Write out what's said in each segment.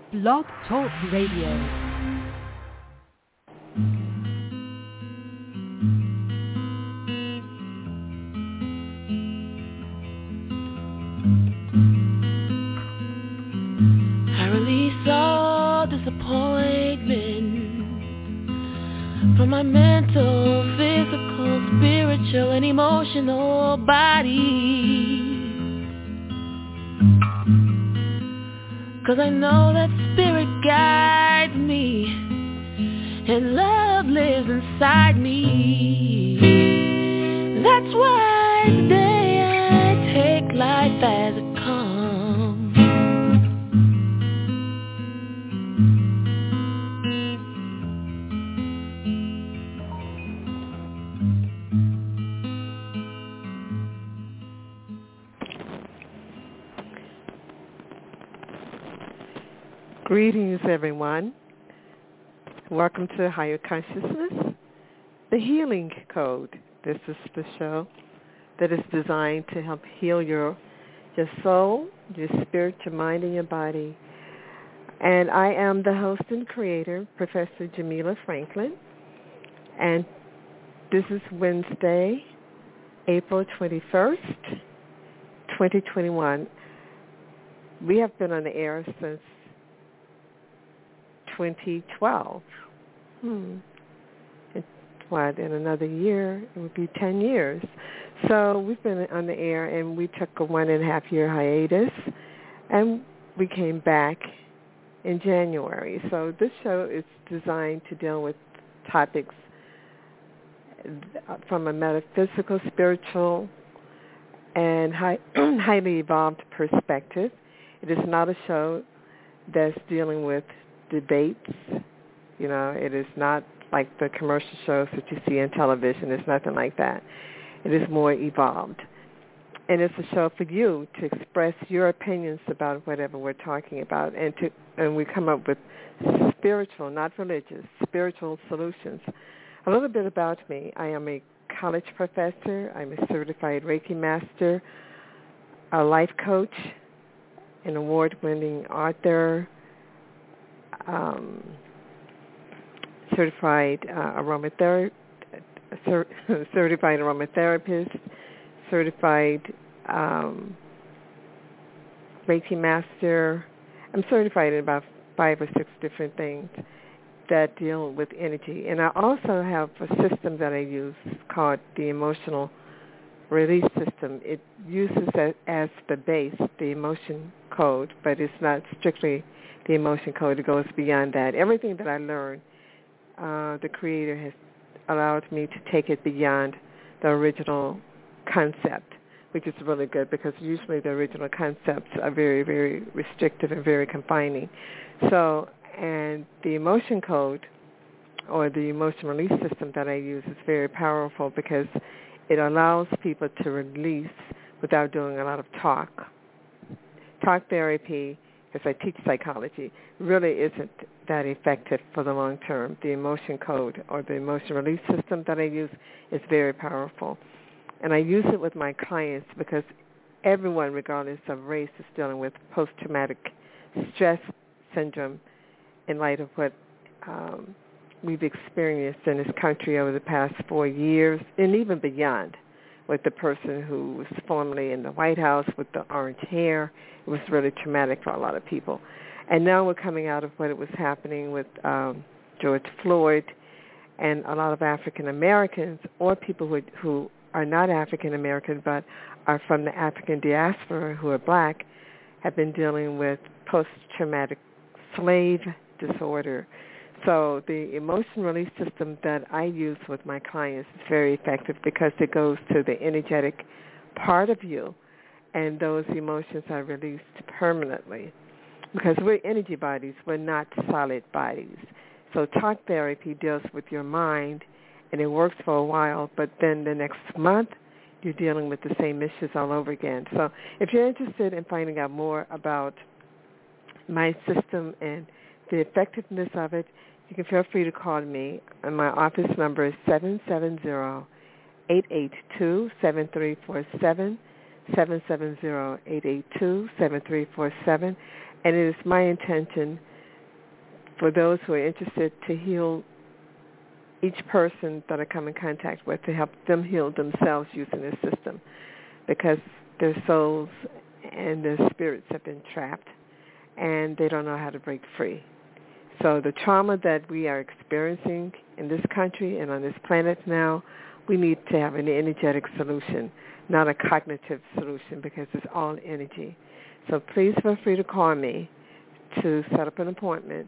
Blog Talk Radio. From my mental, physical, spiritual, and emotional body. 'Cause I know that spirit guides me, and love lives inside me. That's why today I take life as it comes. Greetings, everyone. Welcome to Higher Consciousness, the Healing Code. This is the show that is designed to help heal your soul, your spirit, your mind, and your body. And I am the host and creator, Professor Jamila Franklin. And this is Wednesday, April 21st, 2021. We have been on the air since 2012. In another year, it would be 10 years. So we've been on the air, and we took a 1.5-year hiatus, and we came back in January. So this show is designed to deal with topics from a metaphysical, spiritual, and highly evolved perspective. It is not a show that's dealing with debates. It is not like the commercial shows that you see on television. It's nothing like that. It is more evolved. And it's a show for you to express your opinions about whatever we're talking about, and we come up with spiritual, not religious, spiritual solutions. A little bit about me. I am a college professor. I'm a certified Reiki master, a life coach, an award-winning author, certified certified aromatherapist, certified Reiki master. I'm certified in about 5 or 6 different things that deal with energy. And I also have a system that I use called the emotional release system. It uses as the base the emotion code, but it's not strictly the emotion code. It goes beyond that. Everything that I learned, the Creator has allowed me to take it beyond the original concept, which is really good because usually the original concepts are very, very restrictive and very confining. So, and the emotion code or the emotion release system that I use is very powerful because it allows people to release without doing a lot of talk. Talk therapy, because I teach psychology, really isn't that effective for the long term. The emotion code or the emotion release system that I use is very powerful. And I use it with my clients because everyone, regardless of race, is dealing with post-traumatic stress syndrome in light of what we've experienced in this country over the past 4 years and even beyond, with the person who was formerly in the White House with the orange hair. It was really traumatic for a lot of people. And now we're coming out of what was happening with George Floyd, and a lot of African Americans or people who are not African American but are from the African diaspora who are black have been dealing with post-traumatic slave disorder. So the emotion release system that I use with my clients is very effective because it goes to the energetic part of you, and those emotions are released permanently because we're energy bodies. We're not solid bodies. So talk therapy deals with your mind, and it works for a while, but then the next month you're dealing with the same issues all over again. So if you're interested in finding out more about my system and the effectiveness of it, you can feel free to call me. And my office number is 770-882-7347, 770-882-7347. And it is my intention for those who are interested to heal each person that I come in contact with, to help them heal themselves using this system, because their souls and their spirits have been trapped and they don't know how to break free. So the trauma that we are experiencing in this country and on this planet now, we need to have an energetic solution, not a cognitive solution, because it's all energy. So please feel free to call me to set up an appointment,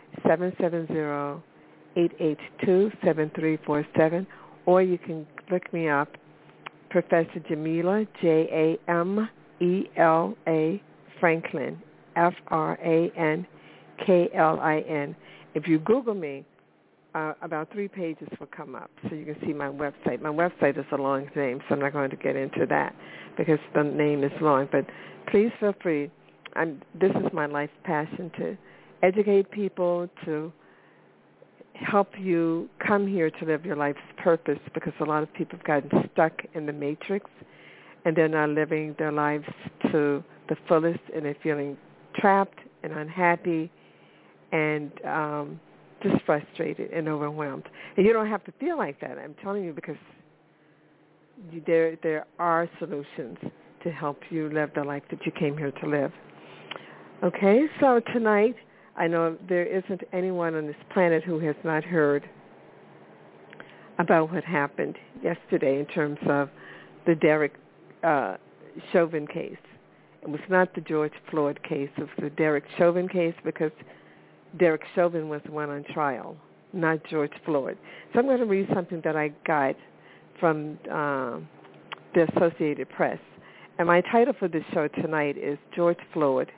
770-882-7347, or you can look me up, Professor Jamila, Jamela Franklin, Franklin. If you Google me, about 3 pages will come up, so you can see my website. My website is a long name, so I'm not going to get into that because the name is long. But please feel free. This is my life passion, to educate people, to help you come here to live your life's purpose, because a lot of people have gotten stuck in the matrix and they're not living their lives to the fullest, and they're feeling trapped and unhappy and just frustrated and overwhelmed. And you don't have to feel like that. I'm telling you, because there are solutions to help you live the life that you came here to live. Okay, so tonight, I know there isn't anyone on this planet who has not heard about what happened yesterday in terms of the Derek Chauvin case. It was not the George Floyd case. It was the Derek Chauvin case, because Derek Chauvin was the one on trial, not George Floyd. So I'm going to read something that I got from the Associated Press. And my title for this show tonight is George Floyd,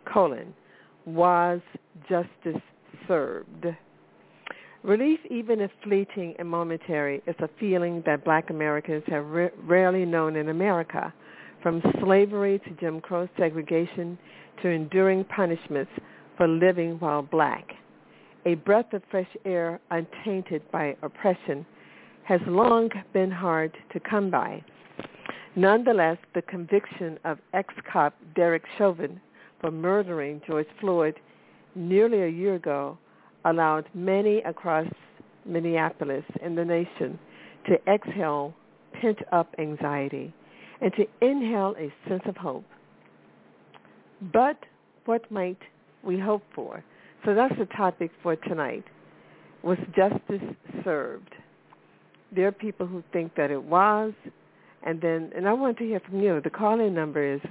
was justice served? Relief, even if fleeting and momentary, is a feeling that Black Americans have rarely known in America, from slavery to Jim Crow segregation to enduring punishments for living while Black. A breath of fresh air untainted by oppression has long been hard to come by. Nonetheless, the conviction of ex-cop Derek Chauvin for murdering George Floyd nearly a year ago allowed many across Minneapolis and the nation to exhale pent-up anxiety and to inhale a sense of hope. But what might we hope for? So that's the topic for tonight. Was justice served? There are people who think that it was, and I want to hear from you. The call-in number is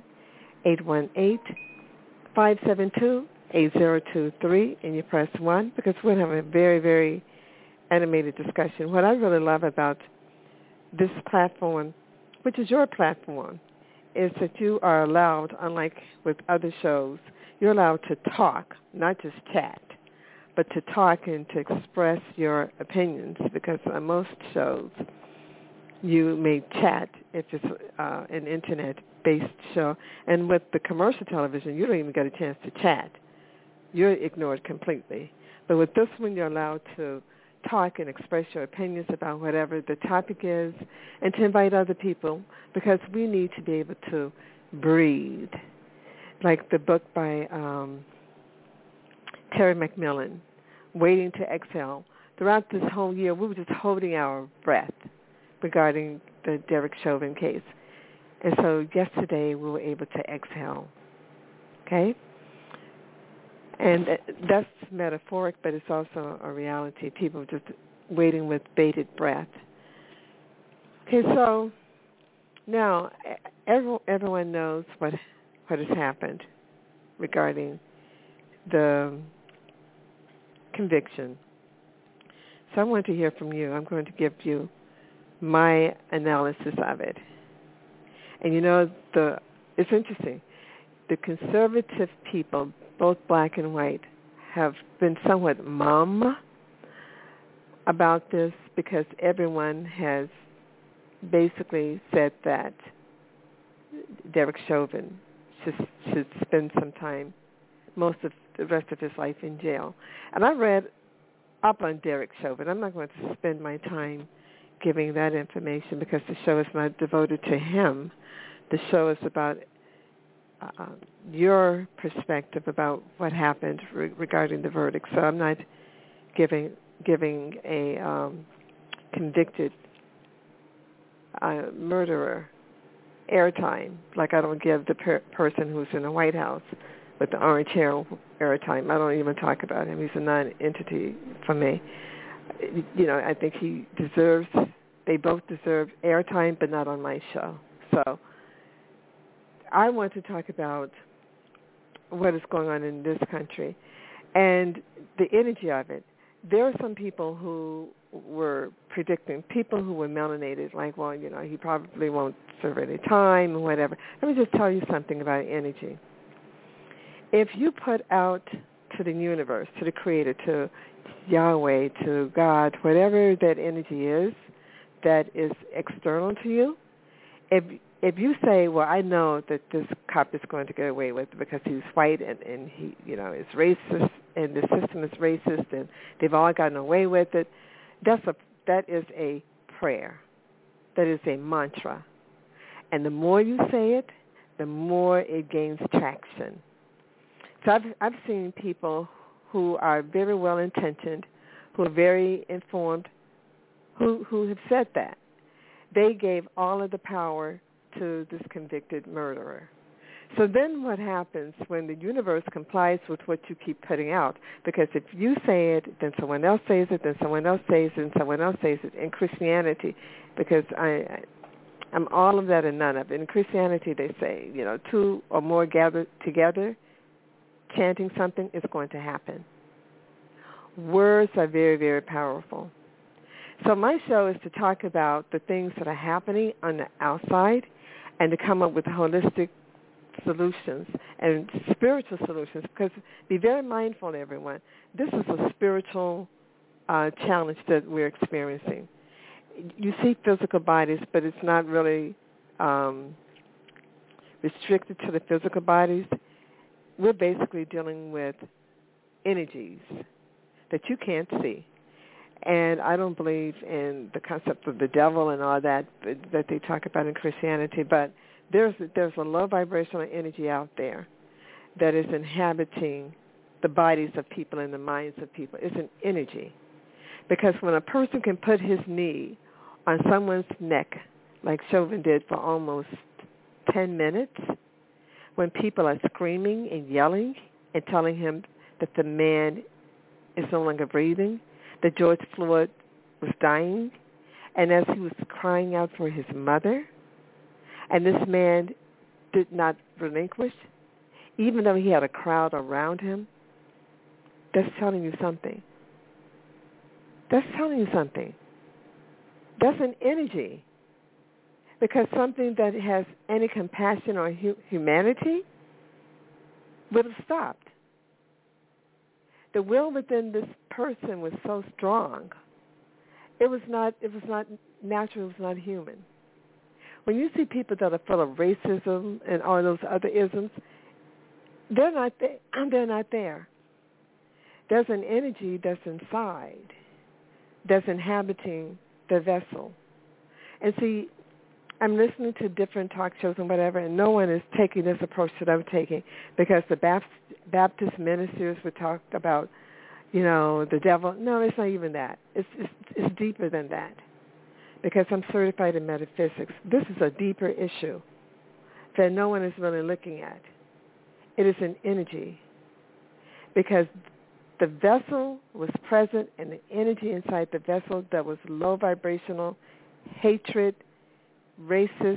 1-818-572-8023, and you press 1, because we're going to have a very, very animated discussion. What I really love about this platform, which is your platform, is that you are allowed, unlike with other shows, you're allowed to talk, not just chat, but to talk and to express your opinions, because on most shows you may chat if it's an Internet-based show. And with the commercial television, you don't even get a chance to chat. You're ignored completely. But with this one, you're allowed to talk and express your opinions about whatever the topic is, and to invite other people, because we need to be able to breathe. Like the book by Terry McMillan, Waiting to Exhale. Throughout this whole year, we were just holding our breath regarding the Derek Chauvin case. And so yesterday we were able to exhale. Okay? And that's metaphoric, but it's also a reality. People just waiting with bated breath. Okay, so now everyone knows what has happened regarding the conviction. So I want to hear from you. I'm going to give you my analysis of it. And you know, it's interesting. The conservative people, both Black and white, have been somewhat mum about this, because everyone has basically said that Derek Chauvin should spend some time, most of the rest of his life, in jail. And I read up on Derek Chauvin. I'm not going to spend my time giving that information, because the show is not devoted to him. The show is about your perspective about what happened regarding the verdict. So I'm not giving a convicted murderer airtime, like I don't give the person who's in the White House with the orange hair airtime. I don't even talk about him. He's a non-entity for me. I think they both deserve airtime, but not on my show. So I want to talk about what is going on in this country and the energy of it. There are some people who were predicting, people who were melanated, like, well, he probably won't serve any time or whatever. Let me just tell you something about energy. If you put out to the universe, to the Creator, to Yahweh, to God, whatever that energy is that is external to you, if you say, well, I know that this cop is going to get away with it because he's white and he, is racist and the system is racist and they've all gotten away with it, that is a prayer. That is a mantra. And the more you say it, the more it gains traction. So I've seen people who are very well-intentioned, who are very informed, who have said that. They gave all of the power to this convicted murderer. So then what happens when the universe complies with what you keep putting out? Because if you say it, then someone else says it, then someone else says it, and someone else says it. In Christianity, because I'm all of that and none of it. In Christianity, they say, two or more gathered together, chanting something is going to happen. Words are very, very powerful. So my show is to talk about the things that are happening on the outside and to come up with holistic solutions and spiritual solutions, because be very mindful, everyone. This is a spiritual challenge that we're experiencing. You see physical bodies, but it's not really restricted to the physical bodies. We're basically dealing with energies that you can't see. And I don't believe in the concept of the devil and all that they talk about in Christianity, but there's a low vibrational energy out there that is inhabiting the bodies of people and the minds of people. It's an energy. Because when a person can put his knee on someone's neck, like Chauvin did for almost 10 minutes, when people are screaming and yelling and telling him that the man is no longer breathing, that George Floyd was dying, and as he was crying out for his mother, and this man did not relinquish, even though he had a crowd around him, that's telling you something. That's telling you something. That's an energy. Because something that has any compassion or humanity would have stopped. The will within this person was so strong. It was not natural, it was not human. When you see people that are full of racism and all those other isms, they're not there. There's an energy that's inside, that's inhabiting the vessel. And see, I'm listening to different talk shows and whatever, and no one is taking this approach that I'm taking, because the Baptist ministers would talk about, the devil. No, it's not even that. It's deeper than that, because I'm certified in metaphysics. This is a deeper issue that no one is really looking at. It is an energy, because the vessel was present, and the energy inside the vessel that was low vibrational, hatred, racist,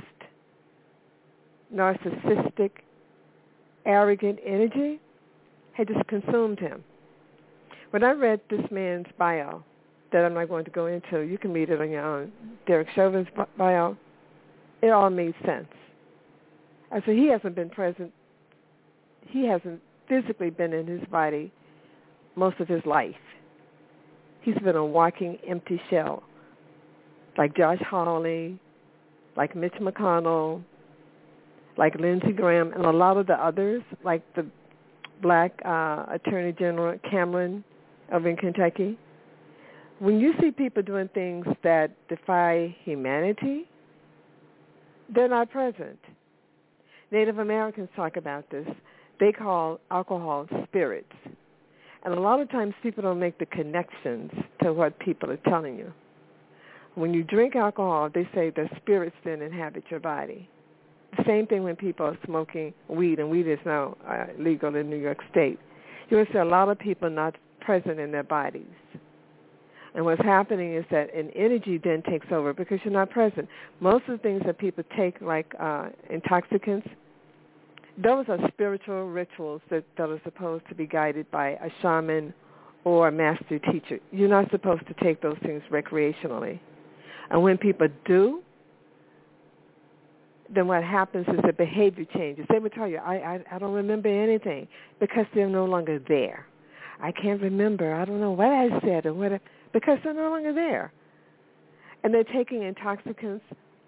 narcissistic, arrogant energy had just consumed him. When I read this man's bio, that I'm not going to go into, you can read it on your own, Derek Chauvin's bio, it all made sense. I said, he hasn't been present, he hasn't physically been in his body most of his life. He's been a walking empty shell, like Josh Hawley, like Mitch McConnell, like Lindsey Graham, and a lot of the others, like the black Attorney General Cameron over in Kentucky. When you see people doing things that defy humanity, they're not present. Native Americans talk about this. They call alcohol spirits. And a lot of times people don't make the connections to what people are telling you. When you drink alcohol, they say the spirits then inhabit your body. The same thing when people are smoking weed, and weed is now legal in New York State. You will see a lot of people not present in their bodies. And what's happening is that an energy then takes over because you're not present. Most of the things that people take, like intoxicants, those are spiritual rituals that are supposed to be guided by a shaman or a master teacher. You're not supposed to take those things recreationally. And when people do, then what happens is the behavior changes. They would tell you, I don't remember anything because they're no longer there. I can't remember. I don't know what I said or what because they're no longer there. And they're taking intoxicants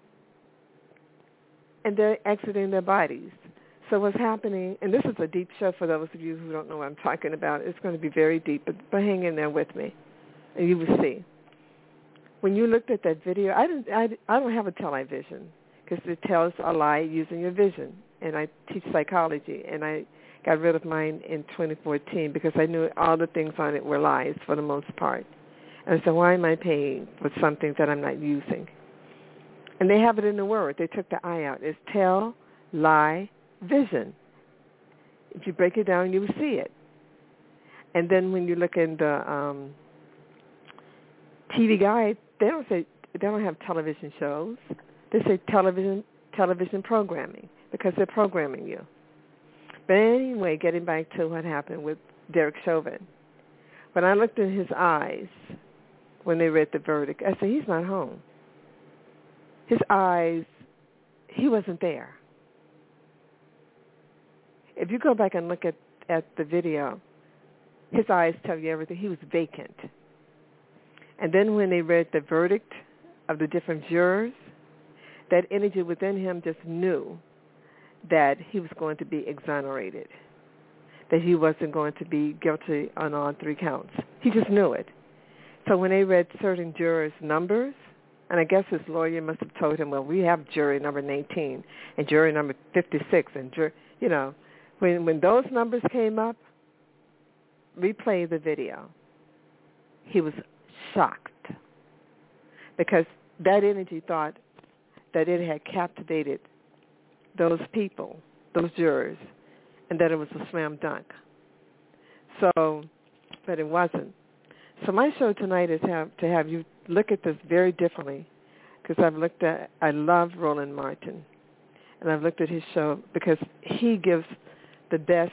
and they're exiting their bodies. So what's happening, and this is a deep show for those of you who don't know what I'm talking about. It's going to be very deep, but hang in there with me, and you will see. When you looked at that video, I don't have a television because it tells a lie using your vision, and I teach psychology, and I got rid of mine in 2014 because I knew all the things on it were lies for the most part. And so why am I paying for something that I'm not using? And they have it in the word. They took the I out. It's tell, lie, vision. If you break it down, you will see it. And then when you look in the TV guide, they don't have television shows. They say television programming because they're programming you. But anyway, getting back to what happened with Derek Chauvin, when I looked in his eyes when they read the verdict, I said, he's not home. His eyes, he wasn't there. If you go back and look at the video, his eyes tell you everything. He was vacant. And then when they read the verdict of the different jurors, that energy within him just knew that he was going to be exonerated, that he wasn't going to be guilty on all 3 counts. He just knew it. So when they read certain jurors' numbers, and I guess his lawyer must have told him, well, we have jury number 19 and jury number 56, and when those numbers came up, replay the video. He was shocked because that energy thought that it had captivated those people, those jurors, and that it was a slam dunk. So, but it wasn't. So my show tonight is to have you look at this very differently because I love Roland Martin, and I've looked at his show because he gives the best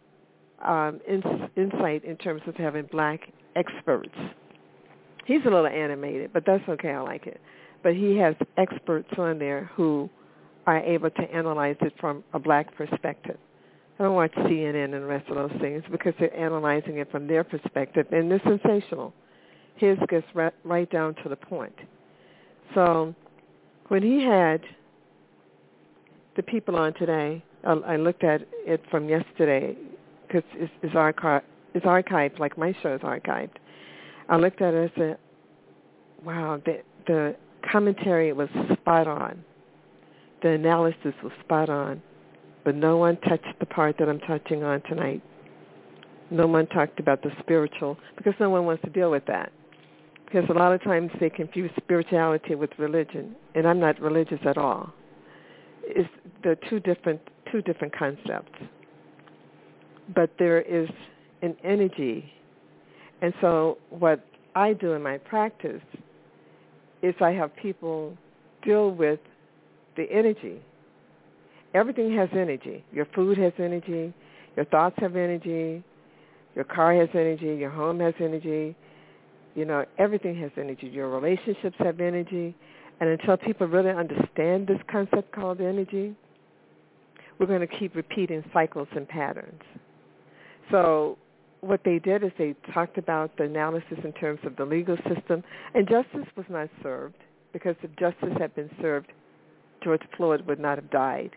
insight in terms of having black experts. He's a little animated, but that's okay. I like it. But he has experts on there who are able to analyze it from a black perspective. I don't watch CNN and the rest of those things because they're analyzing it from their perspective, and they're sensational. His gets right down to the point. So when he had the people on today, I looked at it from yesterday because it's archived like my show is archived. I looked at it and said, wow, the commentary was spot on. The analysis was spot on. But no one touched the part that I'm touching on tonight. No one talked about the spiritual because no one wants to deal with that. Because a lot of times they confuse spirituality with religion, and I'm not religious at all. They're two different concepts. But there is an energy. And so what I do in my practice is I have people deal with the energy. Everything has energy. Your food has energy. Your thoughts have energy. Your car has energy. Your home has energy. Everything has energy. Your relationships have energy. And until people really understand this concept called energy, we're going to keep repeating cycles and patterns. So what they did is they talked about the analysis in terms of the legal system, and justice was not served because if justice had been served, George Floyd would not have died.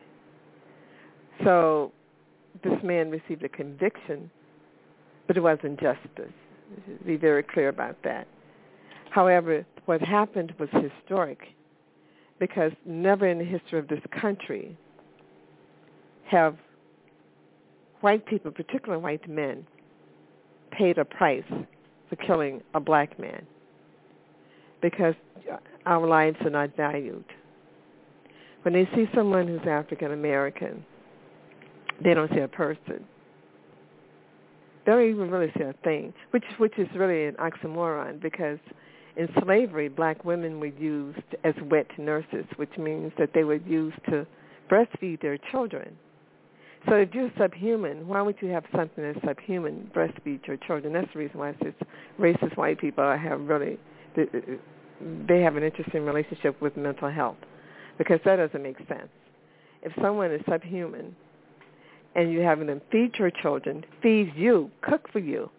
So this man received a conviction, but it wasn't justice. Be very clear about that. However, what happened was historic because never in the history of this country have white people, particularly white men, paid a price for killing a black man because our lives are not valued. When they see someone who's African American, they don't see a person. They don't even really see a thing, which is really an oxymoron, because in slavery, black women were used as wet nurses, which means that they were used to breastfeed their children. So if you're subhuman, why would you have something that's subhuman, breastfeed your children? That's the reason why it's racist white people have really, they have an interesting relationship with mental health, because that doesn't make sense. If someone is subhuman and you're having them feed your children, feed you, cook for you,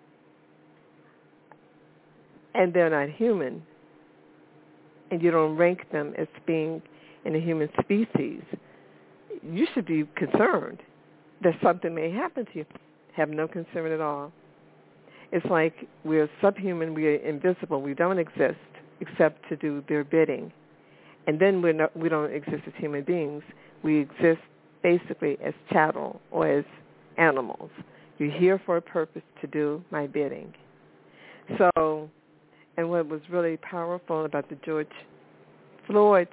and they're not human, and you don't rank them as being in the human species, you should be concerned that something may happen to you. Have no concern at all. It's like we're subhuman, we are invisible, we don't exist except to do their bidding. And then we don't exist as human beings. We exist basically as chattel or as animals. You're here for a purpose, to do my bidding. So, and what was really powerful about the George Floyd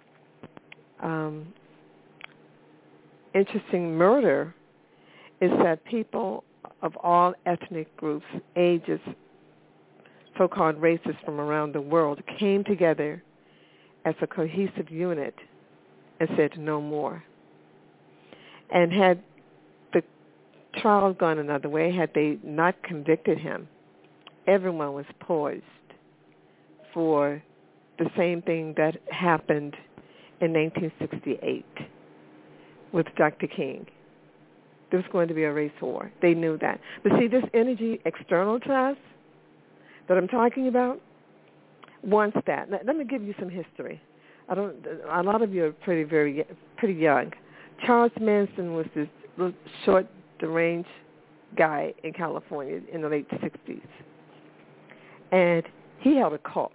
interesting murder is that people of all ethnic groups, ages, so-called races from around the world came together as a cohesive unit and said no more. And had the trial gone another way, had they not convicted him, everyone was poised for the same thing that happened in 1968 with Dr. King. There was going to be a race war. They knew that. But see, this energy external to us that I'm talking about wants that. Now, let me give you some history. A lot of you are pretty young. Charles Manson was this little short, deranged guy in California in the late 60s. And he held a cult.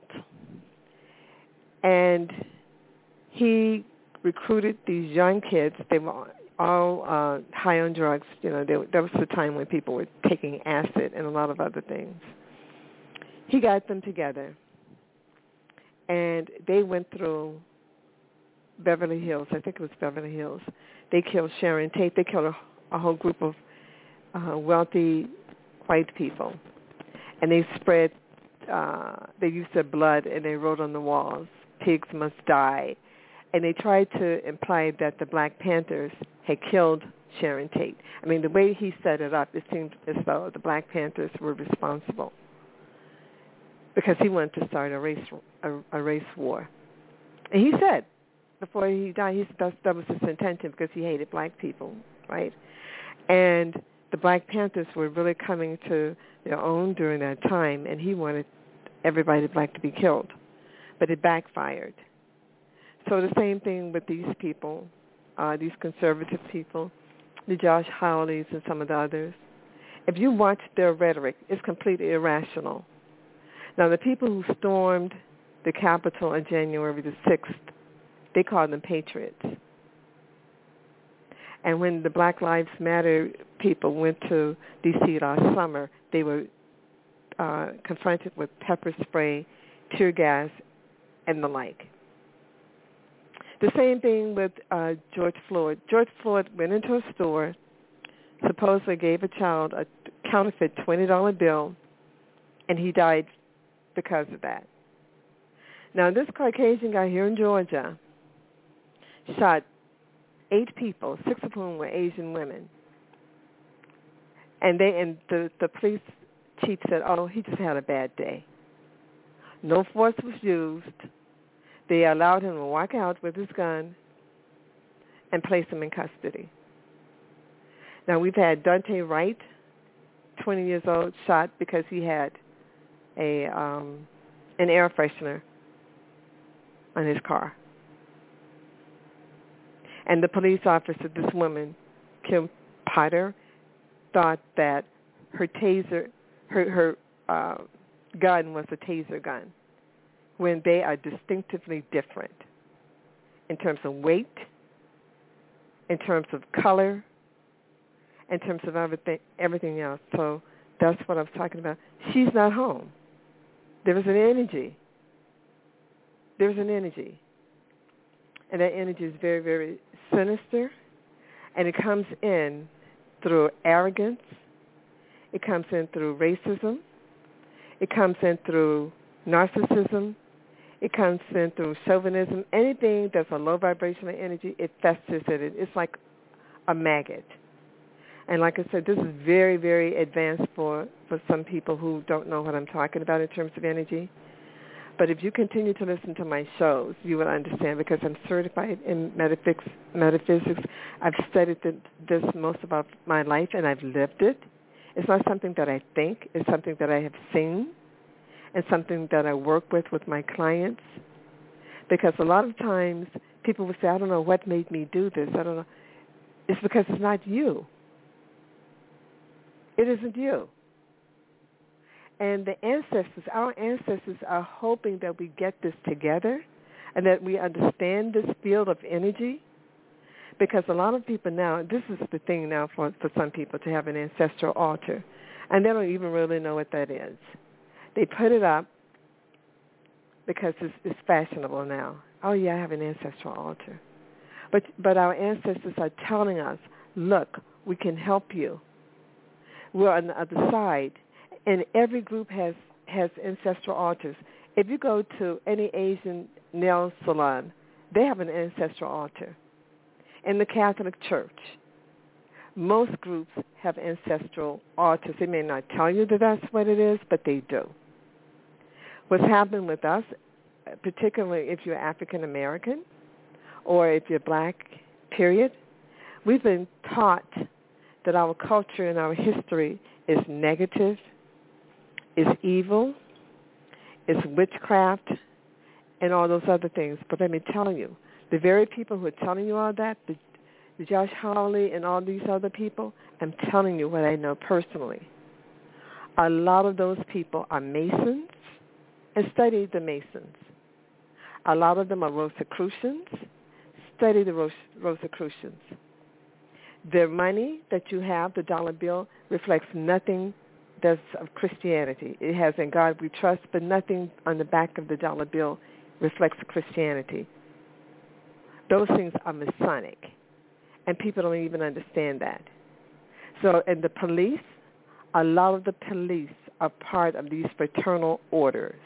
And he recruited these young kids. They were all high on drugs. You know, that was the time when people were taking acid and a lot of other things. He got them together, and they went through Beverly Hills. I think it was Beverly Hills. They killed Sharon Tate. They killed a whole group of wealthy white people, and they spread. They used their blood, and they wrote on the walls, "Pigs must die." And they tried to imply that the Black Panthers had killed Sharon Tate. I mean, the way he set it up, it seemed as though the Black Panthers were responsible, because he wanted to start a race war. And he said, before he died, that was his intention, because he hated black people, right? And the Black Panthers were really coming to their own during that time, and he wanted everybody black to be killed. But it backfired. So the same thing with these people, these conservative people, the Josh Hawleys and some of the others. If you watch their rhetoric, it's completely irrational. Now, the people who stormed the Capitol on January the 6th, they called them patriots. And when the Black Lives Matter people went to D.C. last summer, they were confronted with pepper spray, tear gas, and the like. The same thing with George Floyd. George Floyd went into a store, supposedly gave a child a counterfeit $20 bill, and he died because of that. Now, this Caucasian guy here in Georgia shot 8 people, 6 of whom were Asian women. And the police chief said, oh, he just had a bad day. No force was used. They allowed him to walk out with his gun and place him in custody. Now, we've had Dante Wright, 20 years old, shot because he had an air freshener on his car. And the police officer, this woman, Kim Potter, thought that her taser, her gun was a taser gun, when they are distinctively different in terms of weight, in terms of color, in terms of everything else. So that's what I was talking about. She's not home. There was an energy. There's an energy. And that energy is very, very sinister. And it comes in through arrogance. It comes in through racism. It comes in through narcissism. It comes in through chauvinism. Anything that's a low vibrational energy, it festers in it. It's like a maggot. And like I said, this is very, very advanced for some people who don't know what I'm talking about in terms of energy. But if you continue to listen to my shows, you will understand, because I'm certified in metaphysics. I've studied this most of my life, and I've lived it. It's not something that I think. It's something that I have seen, and something that I work with my clients. Because a lot of times people will say, I don't know what made me do this. I don't know. It's because it's not you. It isn't you. And the ancestors, our ancestors are hoping that we get this together and that we understand this field of energy. Because a lot of people now, this is the thing now for some people, to have an ancestral altar. And they don't even really know what that is. They put it up because it's fashionable now. Oh, yeah, I have an ancestral altar. But our ancestors are telling us, look, we can help you. We're on the other side. And every group has ancestral altars. If you go to any Asian nail salon, they have an ancestral altar. In the Catholic Church, most groups have ancestral altars. They may not tell you that that's what it is, but they do. What's happened with us, particularly if you're African American or if you're black, period, we've been taught that our culture and our history is negative, is evil, is witchcraft, and all those other things. But let me tell you, the very people who are telling you all that, the Josh Hawley and all these other people, I'm telling you what I know personally. A lot of those people are Masons and study the Masons. A lot of them are Rosicrucians, study the Rosicrucians. Their money that you have, the dollar bill, reflects nothing that's of Christianity. It has "In God We Trust," but nothing on the back of the dollar bill reflects Christianity. Those things are Masonic, and people don't even understand that. So, and the police, a lot of the police are part of these fraternal orders.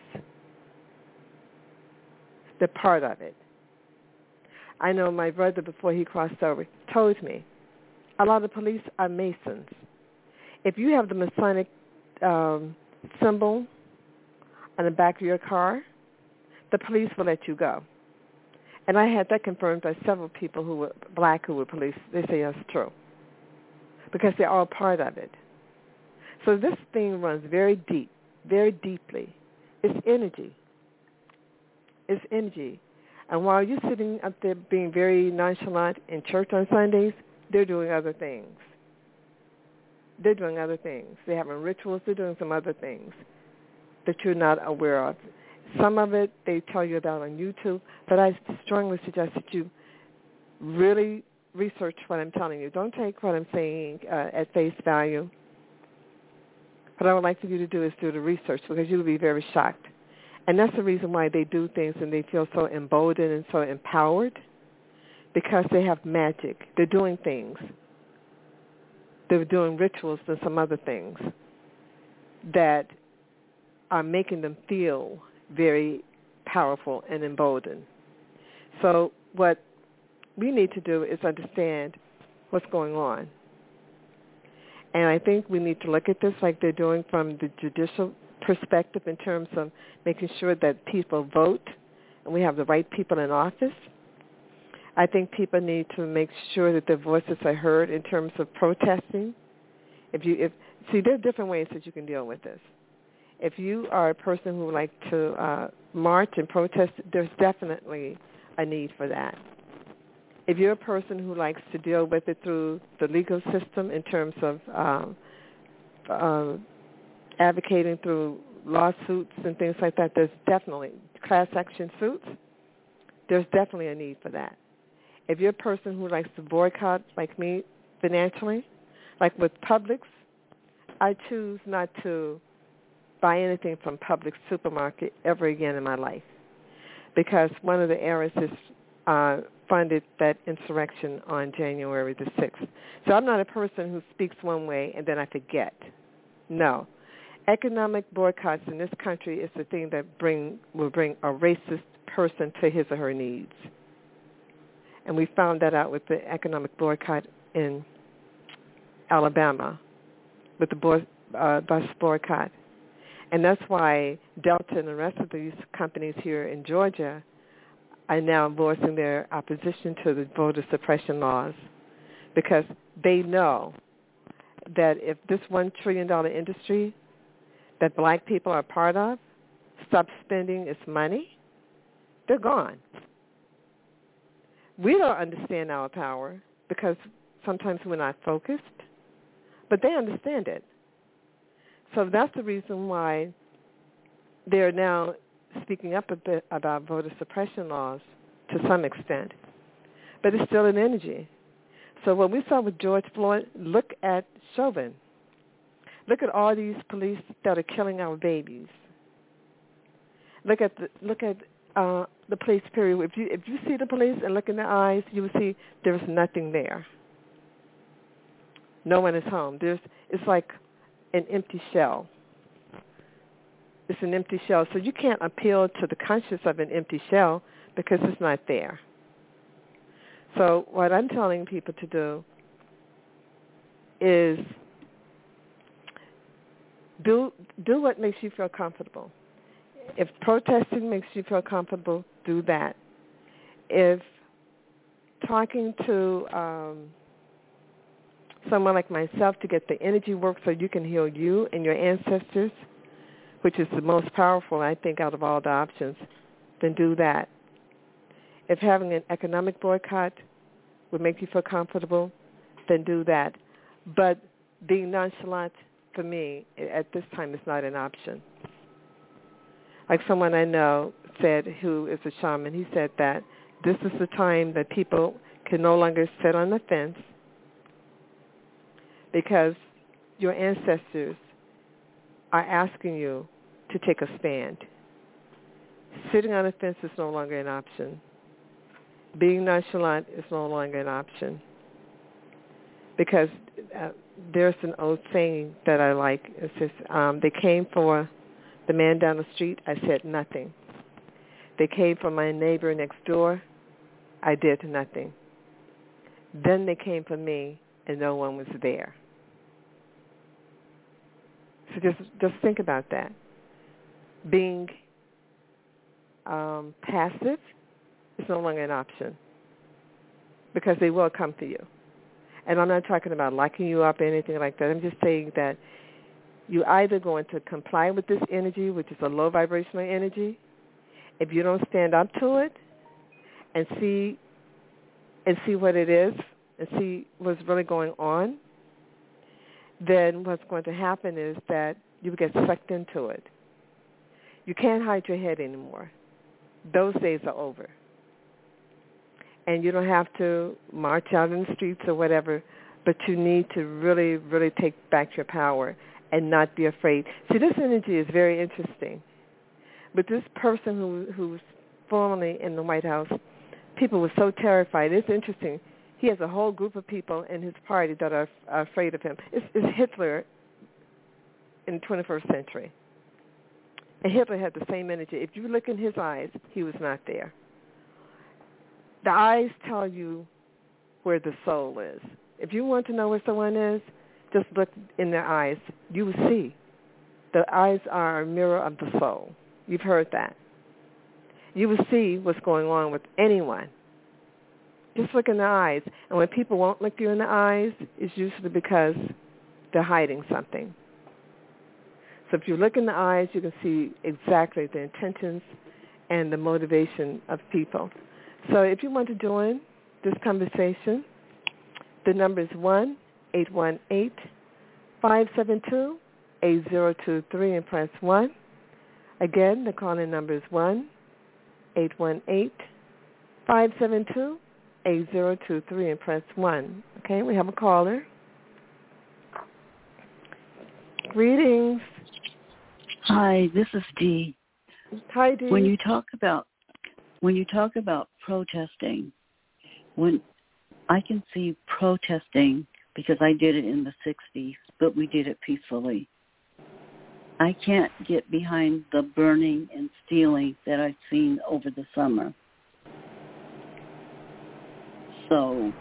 They're part of it. I know my brother, before he crossed over, told me a lot of the police are Masons. If you have the Masonic symbol on the back of your car, the police will let you go. And I had that confirmed by several people who were black who were police. They say that's true because they're all part of it. So this thing runs very deep, very deeply. It's energy. It's energy. And while you're sitting up there being very nonchalant in church on Sundays, they're doing other things. They're doing other things. They're having rituals. They're doing some other things that you're not aware of. Some of it they tell you about on YouTube, but I strongly suggest that you really research what I'm telling you. Don't take what I'm saying at face value. What I would like for you to do is do the research, because you'll be very shocked. And that's the reason why they do things and they feel so emboldened and so empowered, because they have magic. They're doing things. They're doing rituals and some other things that are making them feel very powerful and emboldened. So what we need to do is understand what's going on. And I think we need to look at this like they're doing from the judicial perspective in terms of making sure that people vote and we have the right people in office. I think people need to make sure that their voices are heard in terms of protesting. See, there are different ways that you can deal with this. If you are a person who would like to march and protest, there's definitely a need for that. If you're a person who likes to deal with it through the legal system in terms of advocating through lawsuits and things like that, there's definitely class action suits. There's definitely a need for that. If you're a person who likes to boycott, like me, financially, Like with Publix, I choose not to buy anything from Publix supermarket ever again in my life because one of the errors is funded that insurrection on January the 6th. So I'm not a person who speaks one way and then I forget. No. Economic boycotts in this country is the thing that will bring a racist person to his or her needs. And we found that out with the economic boycott in Alabama, with the bus boycott. And that's why Delta and the rest of these companies here in Georgia are now voicing their opposition to the voter suppression laws because they know that if this $1 trillion industry that black people are part of stops spending its money, they're gone. We don't understand our power because sometimes we're not focused, but they understand it. So that's the reason why they're now speaking up a bit about voter suppression laws to some extent. But it's still an energy. So what we saw with George Floyd, look at Chauvin. Look at all these police that are killing our babies. Look at the police period. If you see the police and look in their eyes, you will see there's nothing there. No one is home. It's like an empty shell. It's an empty shell. So you can't appeal to the conscience of an empty shell because it's not there. So what I'm telling people to do is do what makes you feel comfortable. If protesting makes you feel comfortable, do that. If talking to someone like myself to get the energy work so you can heal you and your ancestors, which is the most powerful, I think, out of all the options, then do that. If having an economic boycott would make you feel comfortable, then do that. But being nonchalant, for me, at this time, is not an option. Like someone I know said, who is a shaman, he said that this is the time that people can no longer sit on the fence because your ancestors are asking you to take a stand. Sitting on the fence is no longer an option. Being nonchalant is no longer an option because there's an old saying that I like. It says, they came for the man down the street, I said nothing. They came for my neighbor next door, I did nothing. Then they came for me, and no one was there. So just think about that. Being passive is no longer an option because they will come for you. And I'm not talking about locking you up or anything like that. I'm just saying that you're either going to comply with this energy, which is a low vibrational energy. If you don't stand up to it and see what it is and see what's really going on, then what's going to happen is that you get sucked into it. You can't hide your head anymore. Those days are over. And you don't have to march out in the streets or whatever, but you need to really, really take back your power and not be afraid. See, this energy is very interesting. But this person who's formerly in the White House, people were so terrified. It's interesting. He has a whole group of people in his party that are afraid of him. It's Hitler in the 21st century. And Hitler had the same energy. If you look in his eyes, he was not there. The eyes tell you where the soul is. If you want to know where someone is, just look in their eyes. You will see. The eyes are a mirror of the soul. You've heard that. You will see what's going on with anyone. Just look in the eyes. And when people won't look you in the eyes, it's usually because they're hiding something. So if you look in the eyes, you can see exactly the intentions and the motivation of people. So if you want to join this conversation, the number is 1-818-572-8023 and press 1. Again, the call-in number is 1-818-572-8023 and press 1. Okay, we have a caller. Greetings. Hi, this is Dee. Hi, Dee. When you talk about protesting, when I can see protesting because I did it in the 60s, but we did it peacefully. I can't get behind the burning and stealing that I've seen over the summer. So,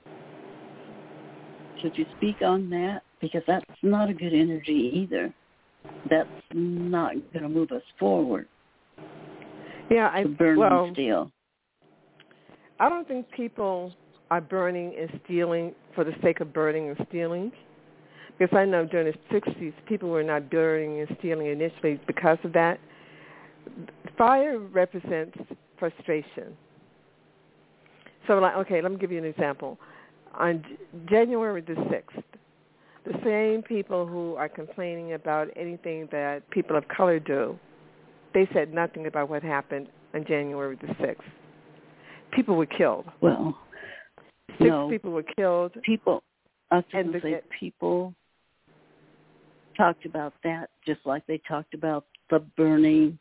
could you speak on that? Because that's not a good energy either. That's not going to move us forward. Yeah, burn and steal. I don't think people are burning and stealing for the sake of burning and stealing. Because I know during the 60s, people were not burning and stealing initially because of that. Fire represents frustration. So, let me give you an example. On January the 6th, the same people who are complaining about anything that people of color do, they said nothing about what happened on January the 6th. People were killed. Well, Six people were killed. People talked about that just like they talked about the burning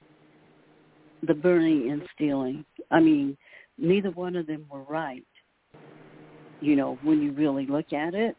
and stealing. I mean, neither one of them were right. You know, when you really look at it,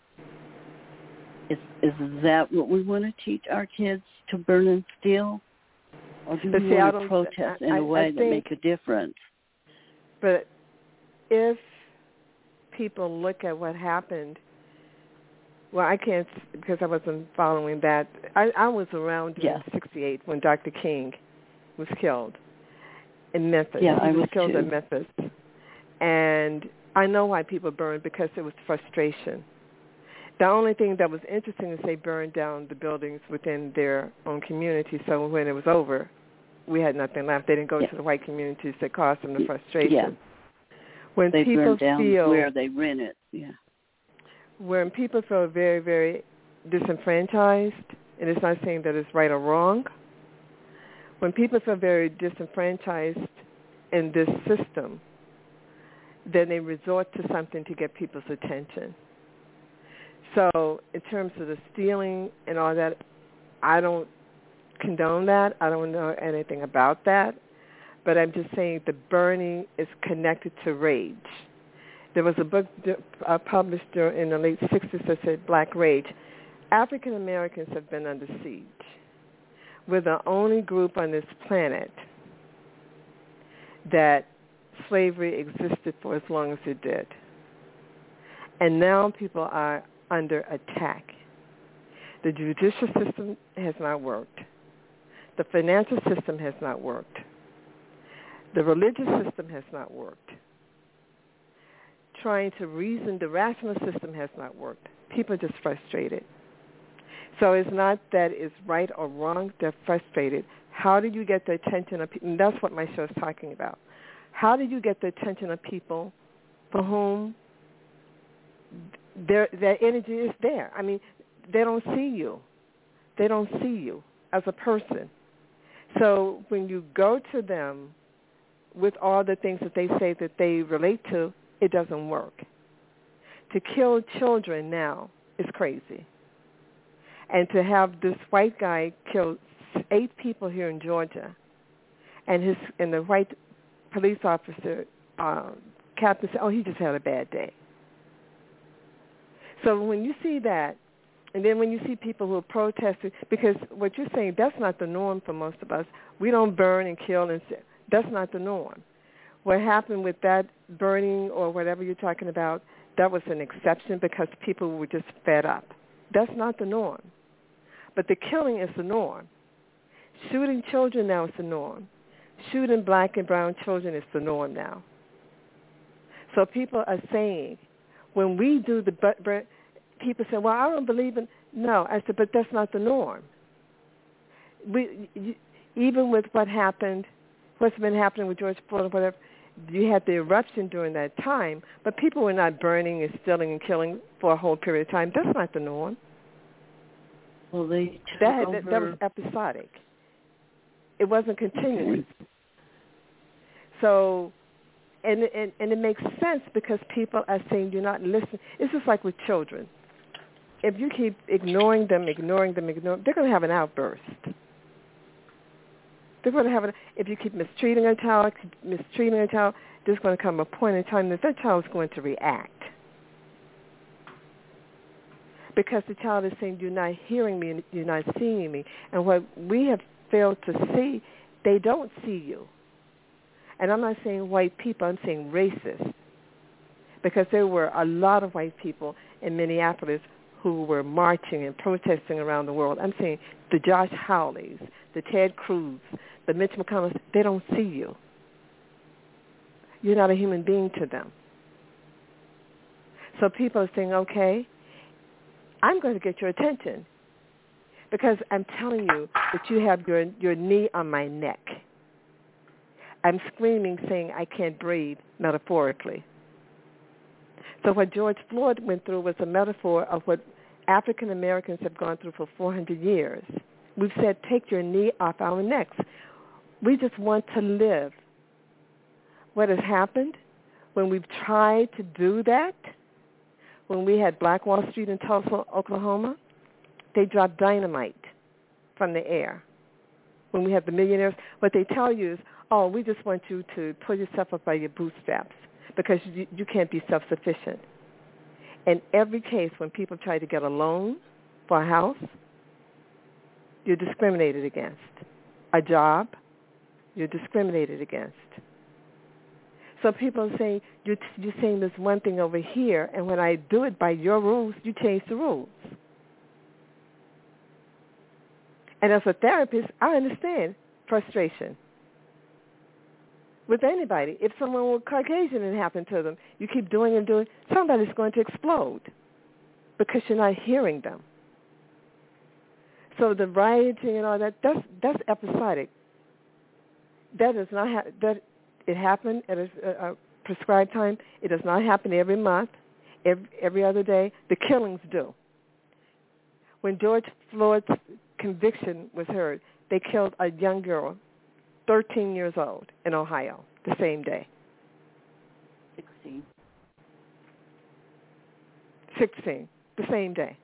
is that what we want to teach our kids, to burn and steal? Or do we want to protest in a way that makes a difference? But if people look at what happened, well, I can't, because I wasn't following that. I was around in 68 when Dr. King was killed in Memphis. Yeah, he was killed too. in Memphis. And I know why people burned, because it was frustration. The only thing that was interesting is they burned down the buildings within their own community, so when it was over, we had nothing left. They didn't go to the white communities that caused them the frustration. Yeah. When they people burned down feel where they rented. Yeah. When people feel very, very disenfranchised, and it's not saying that it's right or wrong, when people feel very disenfranchised in this system, then they resort to something to get people's attention. So in terms of the stealing and all that, I don't condone that. I don't know anything about that. But I'm just saying the burning is connected to rage. There was a book published in the late 60s that said Black Rage. African Americans have been under siege. We're the only group on this planet that slavery existed for as long as it did. And now people are under attack. The judicial system has not worked. The financial system has not worked. The religious system has not worked. Trying to reason, the rational system has not worked. People are just frustrated. So it's not that it's right or wrong. They're frustrated. How do you get the attention of people? And that's what my show is talking about. How do you get the attention of people for whom their energy is there? I mean, they don't see you. They don't see you as a person. So when you go to them with all the things that they say that they relate to, it doesn't work. To kill children now is crazy. And to have this white guy kill 8 people here in Georgia, and the white police officer, captain said, he just had a bad day. So when you see that, and then when you see people who are protesting, because what you're saying, that's not the norm for most of us. We don't burn and kill, and that's not the norm. What happened with that burning or whatever you're talking about, that was an exception because people were just fed up. That's not the norm. But the killing is the norm. Shooting children now is the norm. Shooting black and brown children is the norm now. So people are saying, when we do the people say, well, I don't believe in, no. I said, but that's not the norm. Even with what happened, what's been happening with George Floyd or whatever, you had the eruption during that time, but people were not burning and stealing and killing for a whole period of time. That's not the norm. Well, that was episodic. It wasn't continuous. Okay. So, and it makes sense because people are saying you're not listening. It's just like with children. if you keep ignoring them, they're going to have an outburst. They're going to have if you keep mistreating a child, there's going to come a point in time that child is going to react. Because the child is saying, you're not hearing me, you're not seeing me. And what we have failed to see, they don't see you. And I'm not saying white people, I'm saying racist. Because there were a lot of white people in Minneapolis who were marching and protesting around the world. I'm saying the Josh Hawleys, the Ted Cruz, the Mitch McConnells, they don't see you. You're not a human being to them. So people are saying, okay, I'm going to get your attention because I'm telling you that you have your knee on my neck. I'm screaming, saying I can't breathe, metaphorically. So what George Floyd went through was a metaphor of what African Americans have gone through for 400 years. We've said, take your knee off our necks. We just want to live. What has happened when we've tried to do that, when we had Black Wall Street in Tulsa, Oklahoma, they dropped dynamite from the air. When we had the millionaires, what they tell you is, oh, we just want you to pull yourself up by your bootstraps because you can't be self-sufficient. In every case, when people try to get a loan for a house, you're discriminated against. A job, you're discriminated against. So people are saying, you're saying this one thing over here, and when I do it by your rules, you change the rules. And as a therapist, I understand frustration with anybody. If someone with Caucasian and happened to them, you keep doing and doing, somebody's going to explode because you're not hearing them. So the rioting and all that's episodic. That does not that it happened at a prescribed time. It does not happen every month, every other day. The killings do. When George Floyd's conviction was heard, they killed a young girl, 13 years old, in Ohio, the same day. 16, the same day.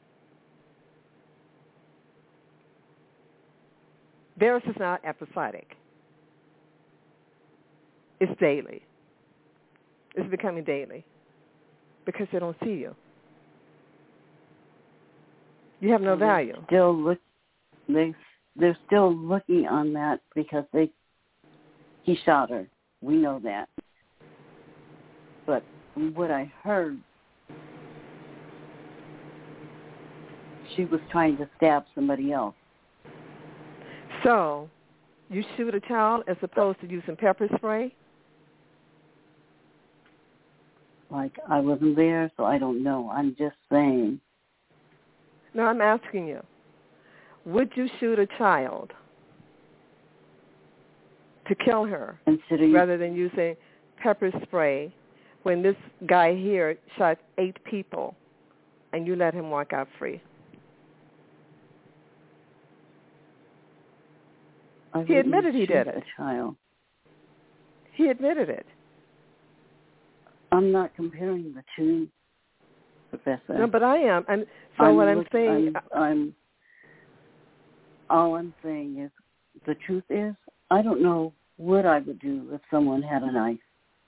Theirs is not episodic. It's daily. It's becoming daily because they don't see you. You have no value. They're still looking on that because he shot her. We know that. But what I heard, she was trying to stab somebody else. So, you shoot a child as opposed to using pepper spray? Like, I wasn't there, so I don't know. I'm just saying. No, I'm asking you. Would you shoot a child to kill her rather than using pepper spray when this guy here shot 8 people and you let him walk out free? He admitted he did it. Child. He admitted it. I'm not comparing the two, Professor. No, but I am. All I'm saying is, the truth is, I don't know what I would do if someone had a knife.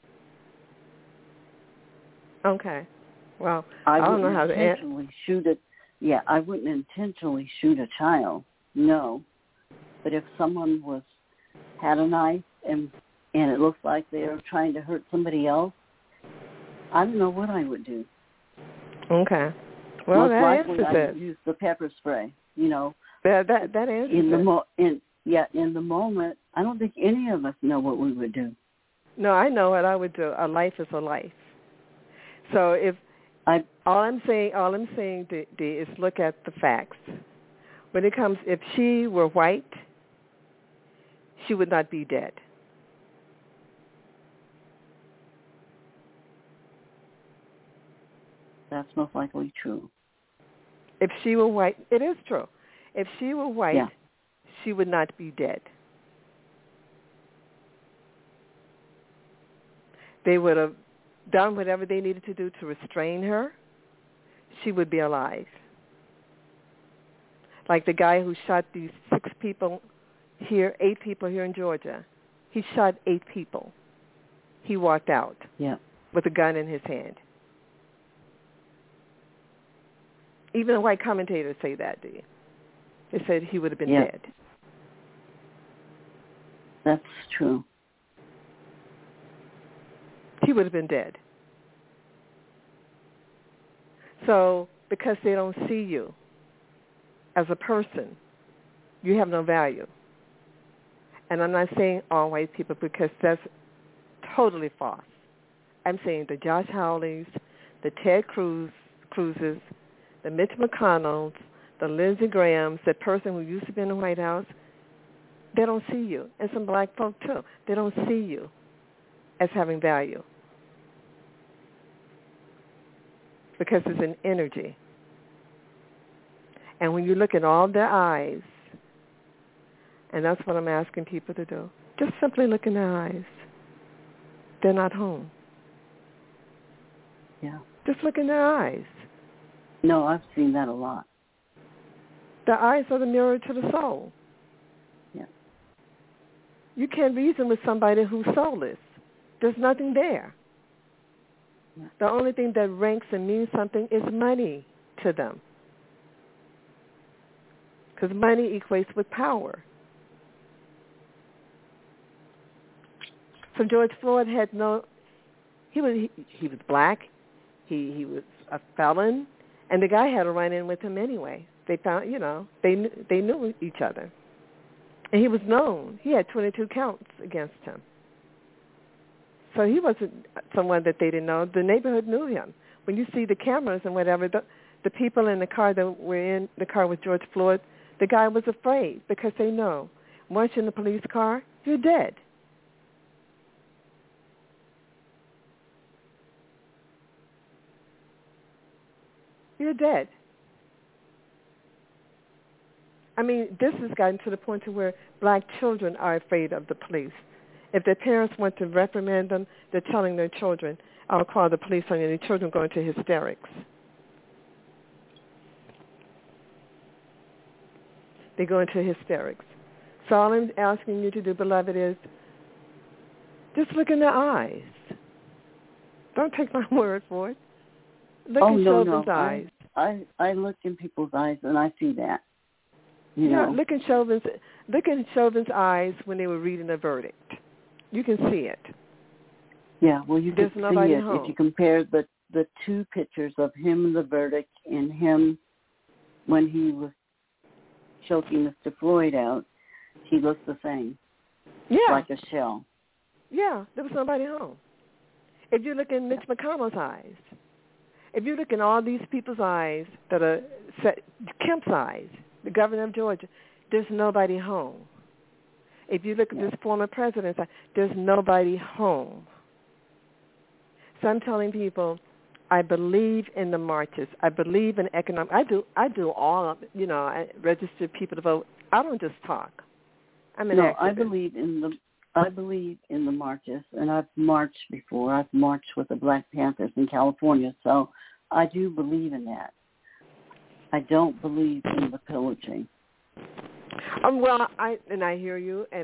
Okay. Well, I don't know how to intentionally shoot it. Yeah, I wouldn't intentionally shoot a child. No. But if someone had a knife and it looks like they're trying to hurt somebody else, I don't know what I would do. Okay. Well, most that likely answers I it. would use the pepper spray. You know. That answers in the moment, I don't think any of us know what we would do. No, I know what I would do. A life is a life. So all I'm saying is look at the facts. When it comes, if she were white, she would not be dead. That's most likely true. If she were white, it is true. If she were white, yeah. She would not be dead. They would have done whatever they needed to do to restrain her. She would be alive. Like the guy who shot these 6 people here, 8 people here in Georgia. He shot 8 people. He walked out with a gun in his hand. Even the white commentators say that, do you? They said he would have been dead. That's true. He would have been dead. So because they don't see you as a person, you have no value. And I'm not saying all white people because that's totally false. I'm saying the Josh Hawleys, the Ted Cruzes, the Mitch McConnells, the Lindsey Grahams, that person who used to be in the White House, they don't see you. And some black folk too. They don't see you as having value. Because it's an energy. And when you look at all their eyes, and that's what I'm asking people to do, just simply look in their eyes. They're not home. Yeah. Just look in their eyes. No, I've seen that a lot. The eyes are the mirror to the soul. Yeah. You can't reason with somebody who's soulless. There's nothing there. Yeah. The only thing that ranks and means something is money to them. Because money equates with power. So George Floyd had he was black, he was a felon, and the guy had a run-in with him anyway. They found, they knew each other. And he was known. He had 22 counts against him. So he wasn't someone that they didn't know. The neighborhood knew him. When you see the cameras and whatever, the people in the car that were in the car with George Floyd, the guy was afraid because they know once you're in the police car, you're dead. You're dead. I mean, this has gotten to the point to where black children are afraid of the police. If their parents want to reprimand them, they're telling their children, I'll call the police on you, and the children go into hysterics. They go into hysterics. So all I'm asking you to do, beloved, is just look in their eyes. Don't take my word for it. Look in Chauvin's eyes. I look in people's eyes and I see that. You know? Look in Chauvin's eyes when they were reading the verdict. You can see it. Yeah, well, you can see it home. if you compare the 2 pictures of him in the verdict and him when he was choking Mr. Floyd out. He looks the same. Yeah. Like a shell. Yeah, there was nobody home. If you look in Mitch McConnell's eyes, if you look in all these people's eyes that are Kemp's eyes, the governor of Georgia, there's nobody home. If you look at this former president's eyes, there's nobody home. So I'm telling people, I believe in the marches. I believe in economic. I do all of it. I register people to vote. I don't just talk. I'm an activist. I believe in the marches, and I've marched before. I've marched with the Black Panthers in California, so I do believe in that. I don't believe in the pillaging. Well, I hear you, and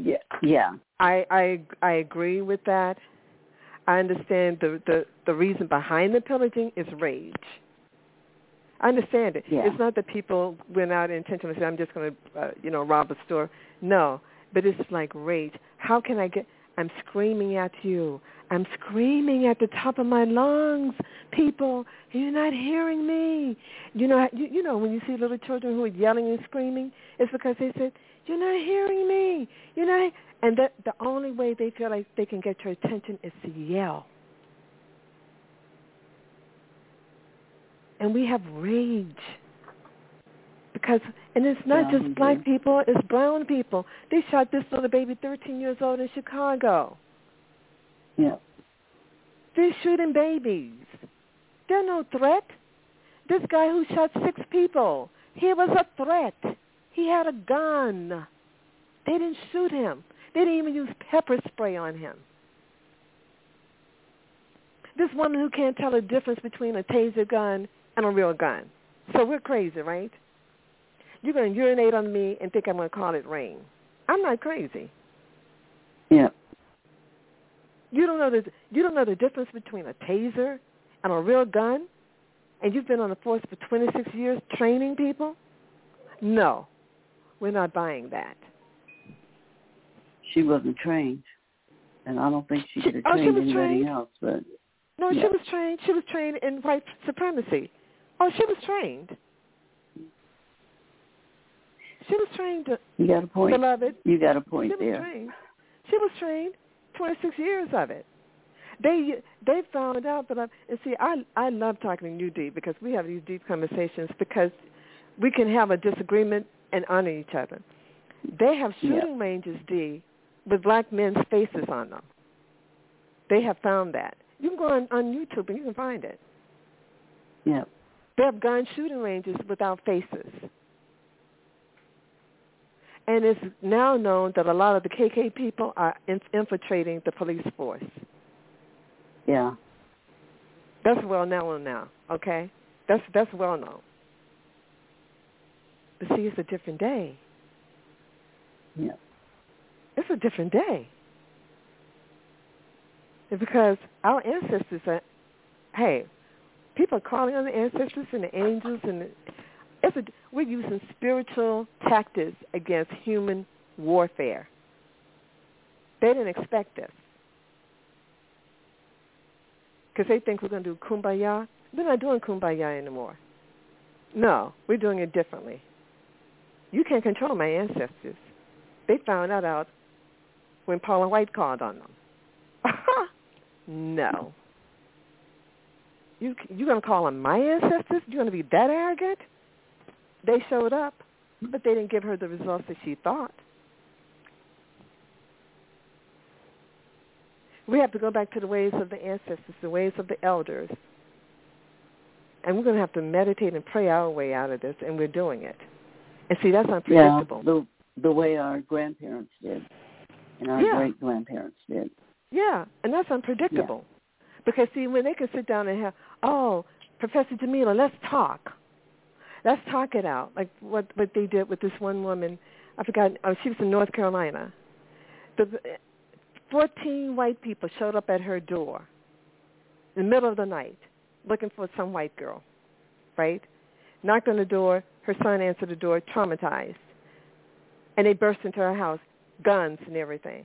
I agree with that. I understand the reason behind the pillaging is rage. I understand it. Yeah. It's not that people went out intentionally say, I'm just going to, rob a store. No, but it's like rage. How can I'm screaming at you. I'm screaming at the top of my lungs. People, you're not hearing me. You know when you see little children who are yelling and screaming, it's because they said, you're not hearing me. And that the only way they feel like they can get your attention is to yell. And we have rage. And it's not just black people, it's brown people. They shot this little baby 13 years old in Chicago. Yeah. They're shooting babies. They're no threat. This guy who shot 6 people, he was a threat. He had a gun. They didn't shoot him. They didn't even use pepper spray on him. This woman who can't tell the difference between a taser gun and a real gun. So we're crazy, right? you're going to urinate on me and think I'm going to call it rain. I'm not crazy. Yeah. You don't know the difference between a taser and a real gun, and you've been on the force for 26 years training people? No, we're not buying that. She wasn't trained, and I don't think she could have trained anybody else. But no, yeah. She was trained. She was trained in white supremacy. Oh, she was trained. She was trained. You got a point. Beloved. You got a point there. She was trained. 26 years of it. They found out that and see, I love talking to you, Dee, because we have these deep conversations because we can have a disagreement and honor each other. They have shooting ranges, Dee, with black men's faces on them. They have found that. You can go on YouTube and you can find it. Yeah. They have gun shooting ranges without faces. And it's now known that a lot of the KK people are infiltrating the police force. Yeah. That's well known now, okay? That's well known. But see, it's a different day. Yeah. It's a different day. It's because our ancestors are, hey, people are calling on the ancestors and the angels and we're using spiritual tactics against human warfare. They didn't expect this. Because they think we're going to do kumbaya. We're not doing kumbaya anymore. No, we're doing it differently. You can't control my ancestors. They found that out when Paula White called on them. No. You're going to call on my ancestors? You're going to be that arrogant? They showed up, but they didn't give her the results that she thought. We have to go back to the ways of the ancestors, the ways of the elders. And we're going to have to meditate and pray our way out of this, and we're doing it. And see, that's unpredictable. Yeah, the way our grandparents did and our great-grandparents did. Yeah, and that's unpredictable. Yeah. Because, see, when they can sit down and have, Professor Jamila, let's talk. Let's talk it out, like what they did with this one woman. I forgot. She was in North Carolina. 14 white people showed up at her door in the middle of the night looking for some white girl, right? Knocked on the door. Her son answered the door, traumatized. And they burst into her house, guns and everything.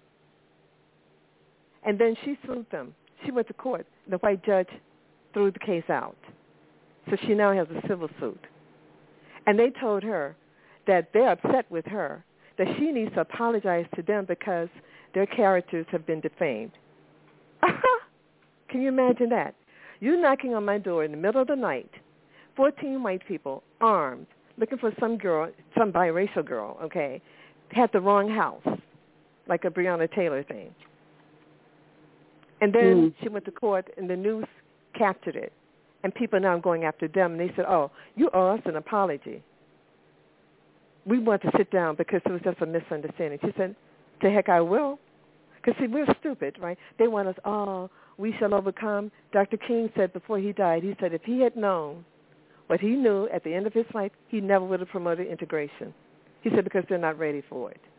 And then she sued them. She went to court. The white judge threw the case out. So she now has a civil suit. And they told her that they're upset with her, that she needs to apologize to them because their characters have been defamed. Can you imagine that? You knocking on my door in the middle of the night, 14 white people, armed, looking for some girl, some biracial girl, okay, had the wrong house, like a Breonna Taylor thing. And then she went to court, and the news captured it. And people are now going after them, and they said, you owe us an apology. We want to sit down because it was just a misunderstanding. She said, to heck I will. Because, see, we're stupid, right? They want us, we shall overcome. Dr. King said before he died, he said if he had known what he knew at the end of his life, he never would have promoted integration. He said because they're not ready for it.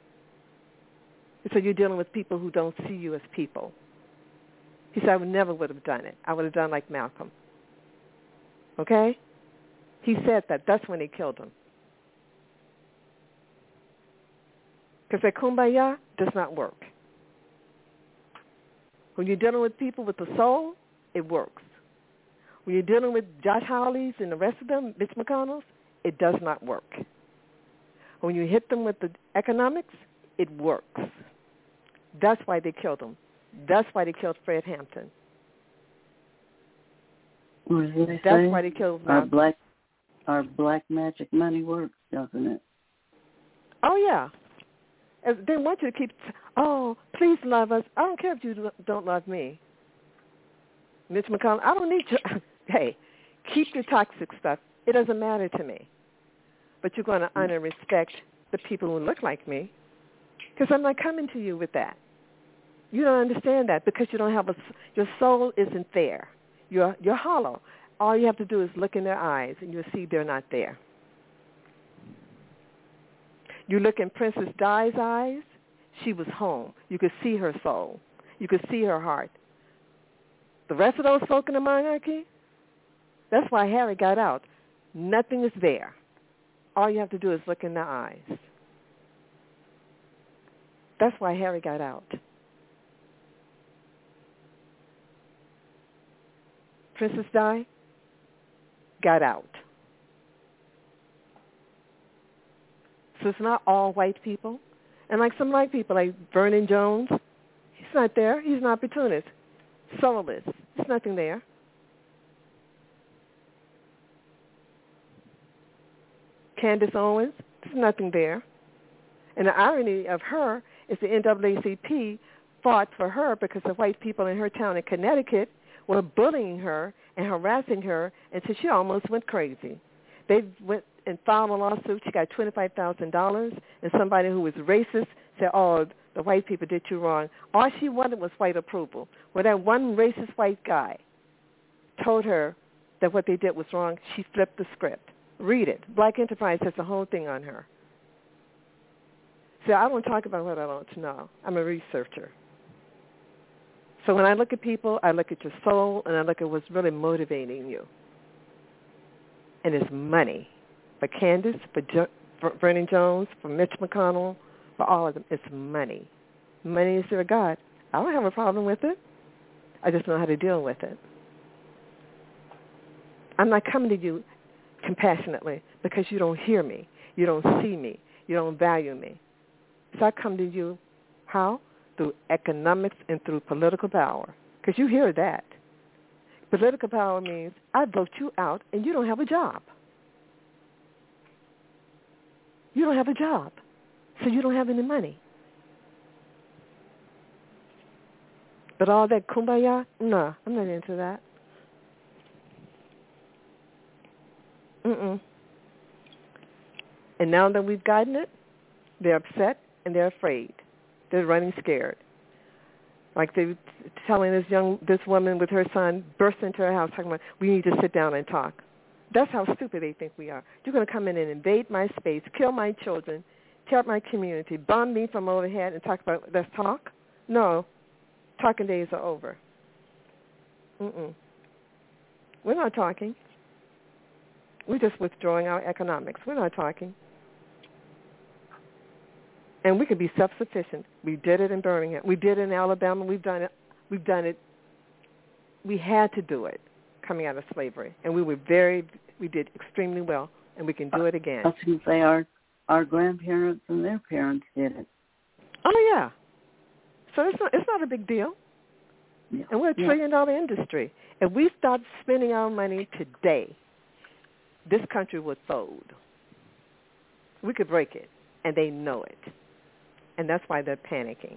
So you're dealing with people who don't see you as people. He said, I never would have done it. I would have done like Malcolm. Okay? He said that. That's when they killed him. Because that kumbaya does not work. When you're dealing with people with the soul, it works. When you're dealing with Josh Hawleys and the rest of them, Mitch McConnells, it does not work. When you hit them with the economics, it works. That's why they killed him. That's why they killed Fred Hampton. That's why they killed Malcolm. Our black magic money works, doesn't it? Oh, yeah. They want you to keep, please love us. I don't care if you don't love me. Mitch McConnell, I don't need you. Hey, keep your toxic stuff. It doesn't matter to me. But you're going to honor and respect the people who look like me because I'm not coming to you with that. You don't understand that because you don't have your soul isn't there. You're hollow. All you have to do is look in their eyes and you'll see they're not there. You look in Princess Di's eyes, she was home. You could see her soul. You could see her heart. The rest of those folk in the monarchy, that's why Harry got out. Nothing is there. All you have to do is look in the eyes. That's why Harry got out. Princess Di got out. So it's not all white people. And like some white people, like Vernon Jones, he's not there. He's an opportunist. Soulless. There's nothing there. Candace Owens, there's nothing there. And the irony of her is the NAACP fought for her because the white people in her town in Connecticut were bullying her and harassing her until she almost went crazy. They went and filed a lawsuit. She got $25,000, and somebody who was racist said, oh, the white people did you wrong. All she wanted was white approval. When that one racist white guy told her that what they did was wrong, she flipped the script. Read it. Black Enterprise has the whole thing on her. So I don't talk about what I don't know. I'm a researcher. So when I look at people, I look at your soul, and I look at what's really motivating you. And it's money. For Candace, for Vernon Jones, for Mitch McConnell, for all of them, it's money. Money is their God. I don't have a problem with it. I just know how to deal with it. I'm not coming to you compassionately because you don't hear me. You don't see me. You don't value me. So I come to you, how? Through economics and through political power. Because you hear that. Political power means I vote you out and you don't have a job. You don't have a job. So you don't have any money. But all that kumbaya, no, I'm not into that. And now that we've gotten it, they're upset and they're afraid. They're running scared. Like they were telling this woman with her son burst into her house talking about, we need to sit down and talk. That's how stupid they think we are. You're going to come in and invade my space, kill my children, tear up my community, bomb me from overhead and talk about, let's talk? No. Talking days are over. We're not talking. We're just withdrawing our economics. We're not talking. And we could be self-sufficient. We did it in Birmingham. We did it in Alabama. We've done it. We had to do it coming out of slavery. And we did extremely well. And we can do it again. I was going to say our grandparents and their parents did it. Oh, yeah. So it's not a big deal. Yeah. And we're a $1 trillion industry. If we start spending our money today, this country would fold. We could break it, and they know it. And that's why they're panicking.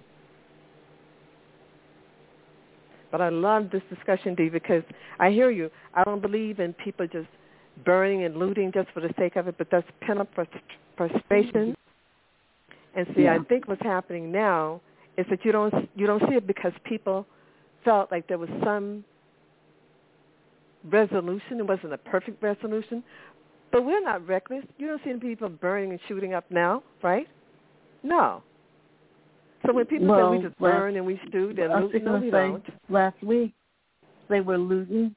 But I love this discussion, Dee, because I hear you. I don't believe in people just burning and looting just for the sake of it, but that's pent-up frustration. And see, I think what's happening now is that you don't see it because people felt like there was some resolution. It wasn't a perfect resolution. But we're not reckless. You don't see people burning and shooting up now, right? No. So when people say we just burn and we shoot and loot, no, we don't. Last week, they were looting.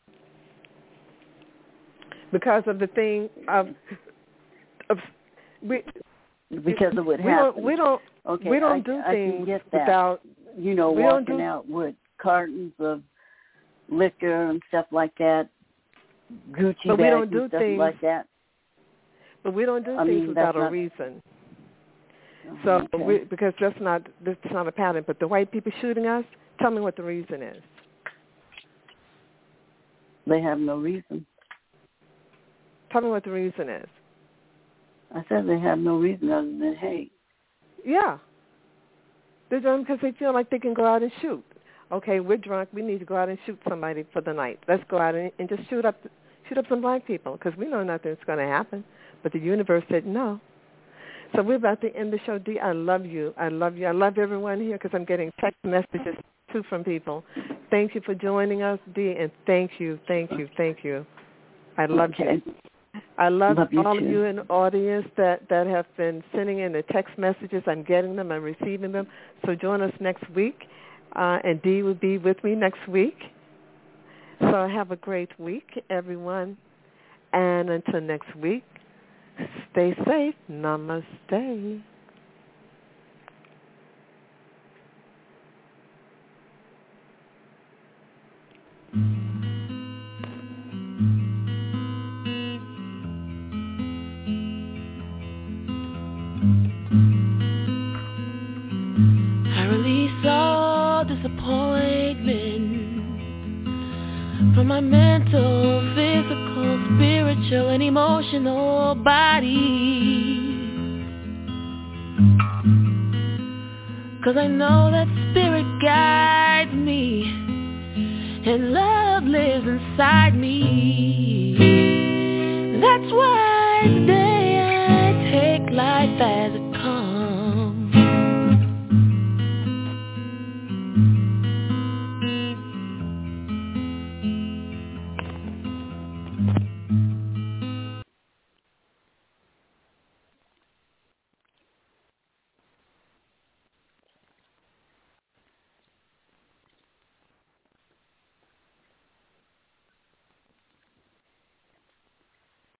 Because of the thing because of what happened. We don't do things without, walking out with cartons of liquor and stuff like that, Gucci bags and stuff like that. But we don't do things without a reason. So because that's not a pattern. But the white people shooting us, tell me what the reason is. They have no reason. Tell me what the reason is. I said they have no reason other than hate. Yeah. They're doing because they feel like they can go out and shoot. Okay, we're drunk. We need to go out and shoot somebody for the night. Let's go out and just shoot up some black people because we know nothing's going to happen. But the universe said no. So we're about to end the show. Dee, I love you. I love you. I love everyone here because I'm getting text messages, too, from people. Thank you for joining us, Dee, and thank you. I love you. I love all too. of you in the audience that have been sending in the text messages. I'm getting them. I'm receiving them. So join us next week. And Dee will be with me next week. So have a great week, everyone. And until next week, stay safe. Namaste. I release all disappointment from my mental, physical, spiritual, and emotional body. 'Cause I know that spirit guides me and love lives inside me. That's why today I take life as it comes.